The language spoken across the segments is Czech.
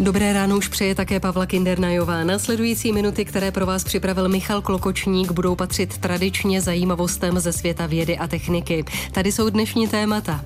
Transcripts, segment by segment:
Dobré ráno už přeje také Pavla Kindernajová. Následující minuty, které pro vás připravil Michal Klokočník, budou patřit tradičně zajímavostem ze světa vědy a techniky. Tady jsou dnešní témata.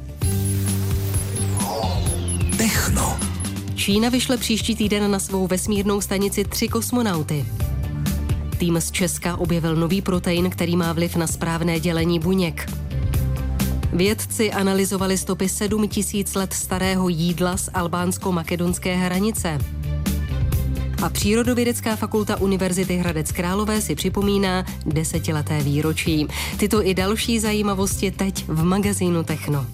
Techno. Čína vyšle příští týden na svou vesmírnou stanici 3 kosmonauty. Tým z Česka objevil nový protein, který má vliv na správné dělení buněk. Vědci analyzovali stopy 7 000 let starého jídla z albánsko-makedonské hranice. A Přírodovědecká fakulta Univerzity Hradec Králové si připomíná 10leté výročí. Tyto i další zajímavosti teď v magazínu Techno.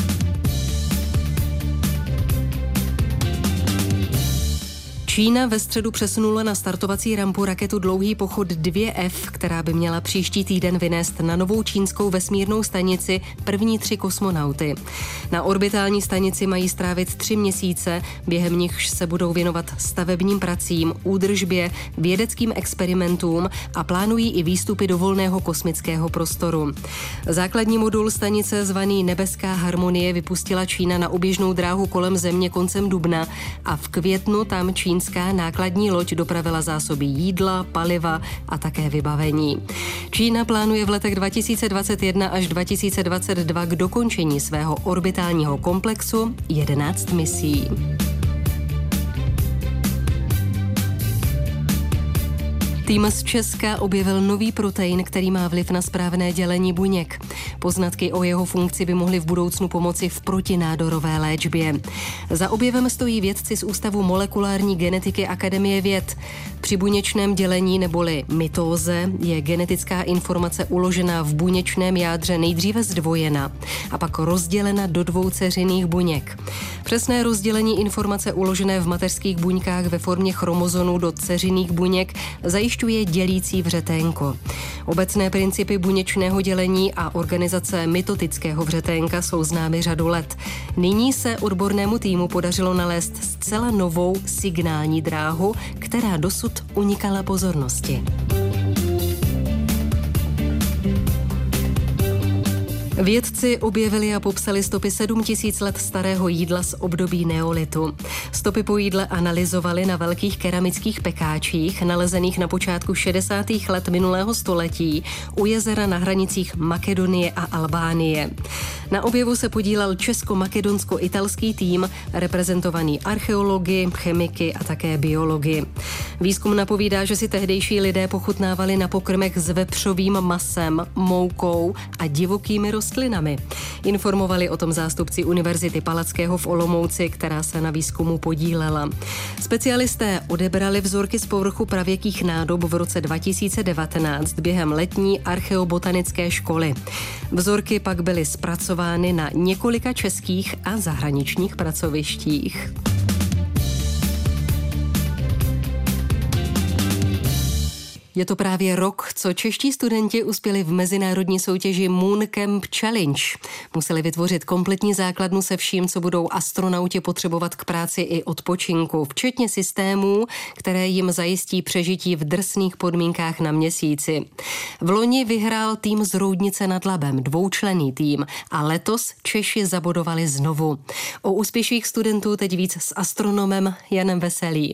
Čína ve středu přesunula na startovací rampu raketu Dlouhý pochod 2F, která by měla příští týden vynést na novou čínskou vesmírnou stanici první 3 kosmonauty. Na orbitální stanici mají strávit 3 měsíce, během nichž se budou věnovat stavebním pracím, údržbě, vědeckým experimentům a plánují i výstupy do volného kosmického prostoru. Základní modul stanice zvaný Nebeská harmonie vypustila Čína na oběžnou dráhu kolem Země koncem dubna a v květnu tam čínská nákladní loď dopravila zásoby jídla, paliva a také vybavení. Čína plánuje v letech 2021 až 2022 k dokončení svého orbitálního komplexu 11 misí. Tým z Česka objevil nový protein, který má vliv na správné dělení buněk. Poznatky o jeho funkci by mohly v budoucnu pomoci v protinádorové léčbě. Za objevem stojí vědci z Ústavu molekulární genetiky Akademie věd. Při buněčném dělení neboli mitóze je genetická informace uložená v buněčném jádře nejdříve zdvojena a pak rozdělena do 2 dceřinných buněk. Přesné rozdělení informace uložené v mateřských buňkách ve formě chromozomů do dceřinných buněk zajišťuje dělící vřeténko. Obecné principy buněčného dělení a organizace mitotického vřeténka jsou známy řadu let. Nyní se odbornému týmu podařilo nalézt zcela novou signální dráhu, která dosud unikala pozornosti. Vědci objevili a popsali stopy 7 000 let starého jídla z období neolitu. Stopy po jídle analyzovali na velkých keramických pekáčích, nalezených na počátku 60. let minulého století u jezera na hranicích Makedonie a Albánie. Na objevu se podílel česko-makedonsko-italský tým, reprezentovaný archeology, chemiky a také biology. Výzkum napovídá, že si tehdejší lidé pochutnávali na pokrmech s vepřovým masem, moukou a divokými rostlinami. Informovali o tom zástupci Univerzity Palackého v Olomouci, která se na výzkumu podílela. Specialisté odebrali vzorky z povrchu pravěkých nádob v roce 2019 během letní archeobotanické školy. Vzorky pak byly zpracovány na několika českých a zahraničních pracovištích. Je to právě rok, co čeští studenti uspěli v mezinárodní soutěži Moon Camp Challenge. Museli vytvořit kompletní základnu se vším, co budou astronauti potřebovat k práci i odpočinku, včetně systémů, které jim zajistí přežití v drsných podmínkách na Měsíci. V loni vyhrál tým z Roudnice nad Labem, 2členný tým, a letos Češi zabodovali znovu. O úspěších studentů teď víc s astronomem Janem Veselým.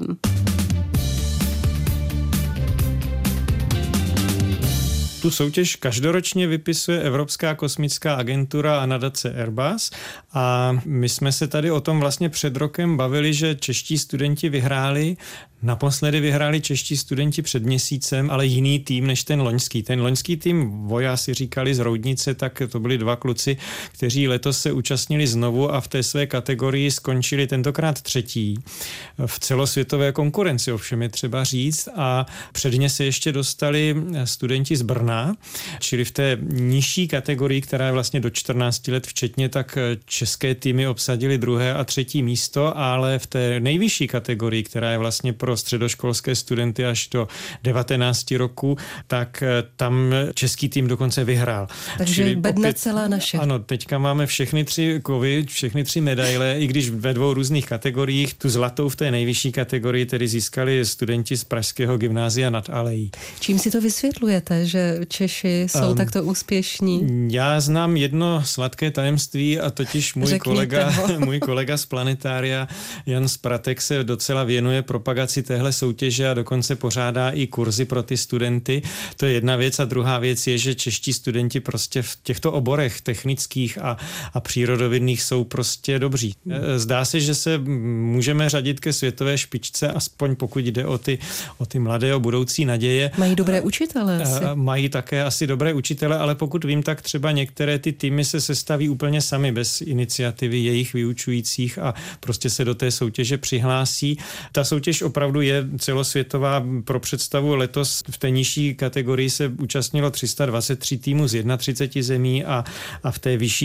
Tu soutěž každoročně vypisuje Evropská kosmická agentura a nadace Airbus a my jsme se tady o tom vlastně před rokem bavili, že čeští studenti vyhráli. Naposledy vyhráli čeští studenti před měsícem, ale jiný tým než ten loňský. Ten loňský tým vojáci říkali z Roudnice, tak to byli 2 kluci, kteří letos se účastnili znovu a v té své kategorii skončili tentokrát 3. v celosvětové konkurenci, ovšem je třeba říct, a předně se ještě dostali studenti z Brna, čili v té nižší kategorii, která je vlastně do 14 let včetně, tak české týmy obsadili 2. a 3. místo, ale v té nejvyšší kategorii, která je vlastně pro pro středoškolské studenty až do 19 roku, tak tam český tým dokonce vyhrál. Takže bedna celá naše. Ano, teďka máme všechny 3 kovy, všechny 3 medaile, i když ve 2 různých kategoriích. Tu zlatou v té nejvyšší kategorii tedy získali studenti z pražského gymnázia nad Alejí. Čím si to vysvětlujete, že Češi jsou takto úspěšní? Já znám jedno sladké tajemství, a totiž můj kolega z planetária Jan Spratek se docela věnuje propagaci téhle soutěže a dokonce pořádá i kurzy pro ty studenty. To je jedna věc, a druhá věc je, že čeští studenti prostě v těchto oborech technických a přírodovědných jsou prostě dobří. Zdá se, že se můžeme řadit ke světové špičce, aspoň pokud jde o ty mladé, o budoucí naděje. Mají dobré učitele asi. Mají také asi dobré učitele, ale pokud vím, tak třeba některé ty týmy se sestaví úplně sami bez iniciativy jejich vyučujících a prostě se do té soutěže přihlásí. Ta soutěž opravdu je celosvětová. Pro představu, letos v té nižší kategorii se účastnilo 323 týmů z 31 zemí a v té vyšší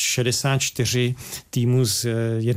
164 týmů z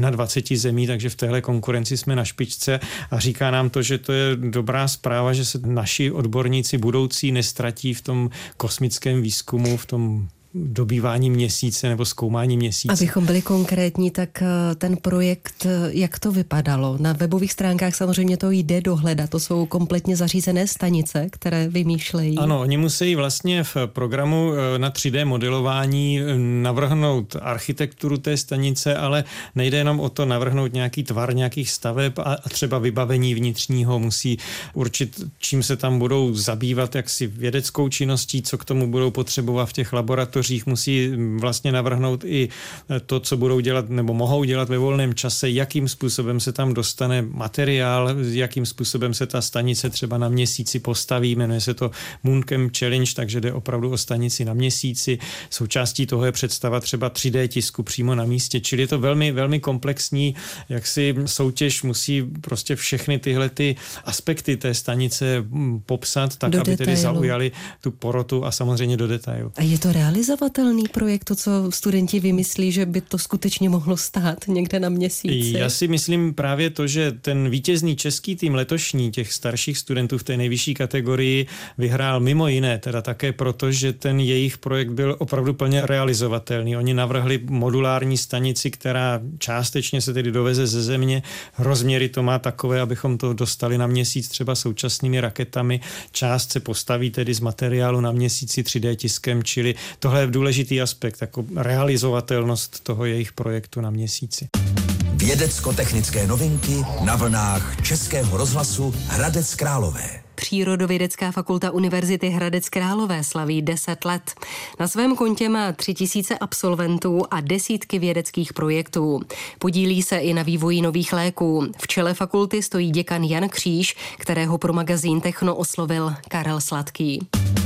21 zemí, takže v téhle konkurenci jsme na špičce a říká nám to, že to je dobrá zpráva, že se naši odborníci budoucí nestratí v tom kosmickém výzkumu, v tom dobývání měsíce nebo zkoumání měsíce. Abychom byli konkrétní, tak ten projekt, jak to vypadalo? Na webových stránkách samozřejmě to jde dohledat. To jsou kompletně zařízené stanice, které vymýšlejí. Ano, oni musí vlastně v programu na 3D modelování navrhnout architekturu té stanice, ale nejde jenom o to navrhnout nějaký tvar nějakých staveb a třeba vybavení vnitřního. Musí určit, čím se tam budou zabývat, jaksi vědeckou činností, co k tomu budou potřebovat v těch laboratořích. Musí vlastně navrhnout i to, co budou dělat nebo mohou dělat ve volném čase, jakým způsobem se tam dostane materiál, jakým způsobem se ta stanice třeba na měsíci postaví. Jmenuje se to Mooncamp Challenge, takže jde opravdu o stanici na měsíci. Součástí toho je představa třeba 3D tisku přímo na místě, čili je to velmi, velmi komplexní, jaksi soutěž musí prostě všechny tyhle ty aspekty té stanice popsat, tak do aby detailu. tedy zaujali tu porotu a samozřejmě do detailu. A je to realizovatelný projekt, to, co studenti vymyslí, že by to skutečně mohlo stát někde na měsíci? Já si myslím právě to, že ten vítězný český tým letošní těch starších studentů v té nejvyšší kategorii vyhrál mimo jiné, teda také proto, že ten jejich projekt byl opravdu plně realizovatelný. Oni navrhli modulární stanici, která částečně se tedy doveze ze Země. Rozměry to má takové, abychom to dostali na měsíc třeba současnými raketami. Část se postaví tedy z materiálu na měsíci 3D tiskem, čili tohle je důležitý aspekt, jako realizovatelnost toho jejich projektu na měsíci. Vědecko-technické novinky na vlnách Českého rozhlasu Hradec Králové. Přírodovědecká fakulta Univerzity Hradec Králové slaví 10 let. Na svém kontě má 3000 absolventů a desítky vědeckých projektů. Podílí se i na vývoji nových léků. V čele fakulty stojí děkan Jan Kříž, kterého pro magazín Techno oslovil Karel Sladký.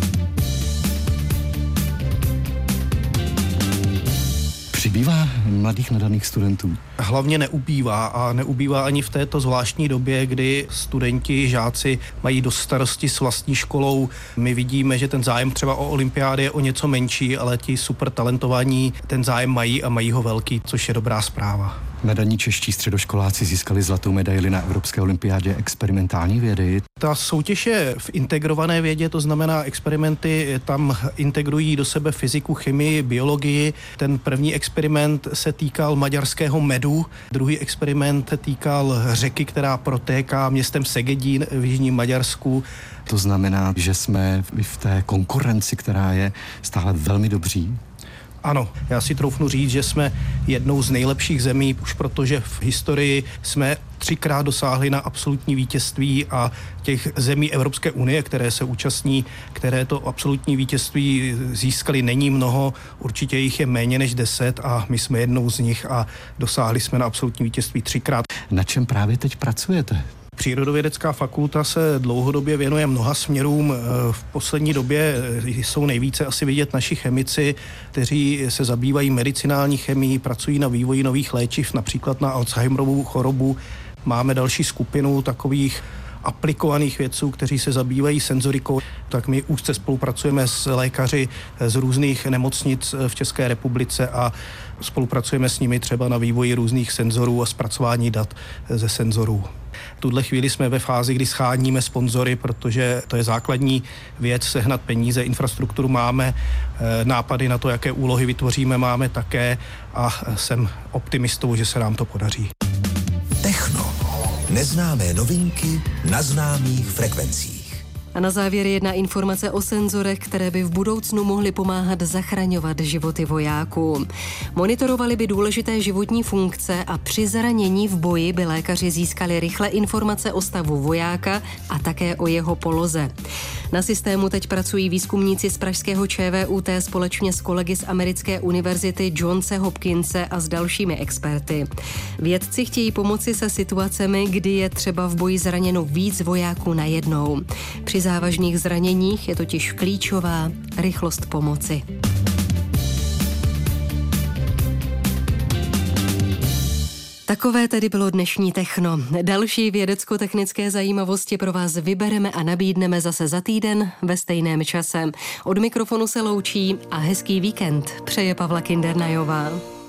Přibývá mladých nadaných studentů? Hlavně neubývá a neubývá ani v této zvláštní době, kdy studenti, žáci mají dost starosti s vlastní školou. My vidíme, že ten zájem třeba o olympiády je o něco menší, ale ti super talentovaní ten zájem mají a mají ho velký, což je dobrá zpráva. Nadaní čeští středoškoláci získali zlatou medaili na Evropské olympiádě experimentální vědy. Ta soutěž je v integrované vědě, to znamená experimenty tam integrují do sebe fyziku, chemii, biologii. Ten první experiment se týkal maďarského medu, druhý experiment se týkal řeky, která protéká městem Segedín v jižním Maďarsku. To znamená, že jsme v té konkurenci, která je stále velmi dobří. Ano, já si troufnu říct, že jsme jednou z nejlepších zemí, už protože v historii jsme 3krát dosáhli na absolutní vítězství a těch zemí Evropské unie, které se účastní, které to absolutní vítězství získali, není mnoho, určitě jich je méně než 10 a my jsme jednou z nich a dosáhli jsme na absolutní vítězství 3krát. Na čem právě teď pracujete? Přírodovědecká fakulta se dlouhodobě věnuje mnoha směrům. V poslední době jsou nejvíce asi vidět naši chemici, kteří se zabývají medicinální chemií, pracují na vývoji nových léčiv, například na Alzheimerovu chorobu. Máme další skupinu takových aplikovaných vědců, kteří se zabývají senzorikou, tak my úzce spolupracujeme s lékaři z různých nemocnic v České republice a spolupracujeme s nimi třeba na vývoji různých senzorů a zpracování dat ze senzorů. V tuhle chvíli jsme ve fázi, kdy scháníme sponzory, protože to je základní věc, sehnat peníze, infrastrukturu máme, nápady na to, jaké úlohy vytvoříme, máme také a jsem optimistou, že se nám to podaří. Techno. Neznámé novinky na známých frekvencích. A na závěr jedna informace o senzorech, které by v budoucnu mohly pomáhat zachraňovat životy vojáků. Monitorovali by důležité životní funkce a při zranění v boji by lékaři získali rychle informace o stavu vojáka a také o jeho poloze. Na systému teď pracují výzkumníci z pražského ČVUT společně s kolegy z americké univerzity Johnse Hopkinse a s dalšími experty. Vědci chtějí pomoci se situacemi, kdy je třeba v boji zraněno víc vojáků najednou. Při závažných zraněních je totiž klíčová rychlost pomoci. Takové tedy bylo dnešní Techno. Další vědecko-technické zajímavosti pro vás vybereme a nabídneme zase za týden ve stejném čase. Od mikrofonu se loučí a hezký víkend přeje Pavla Kindernajová.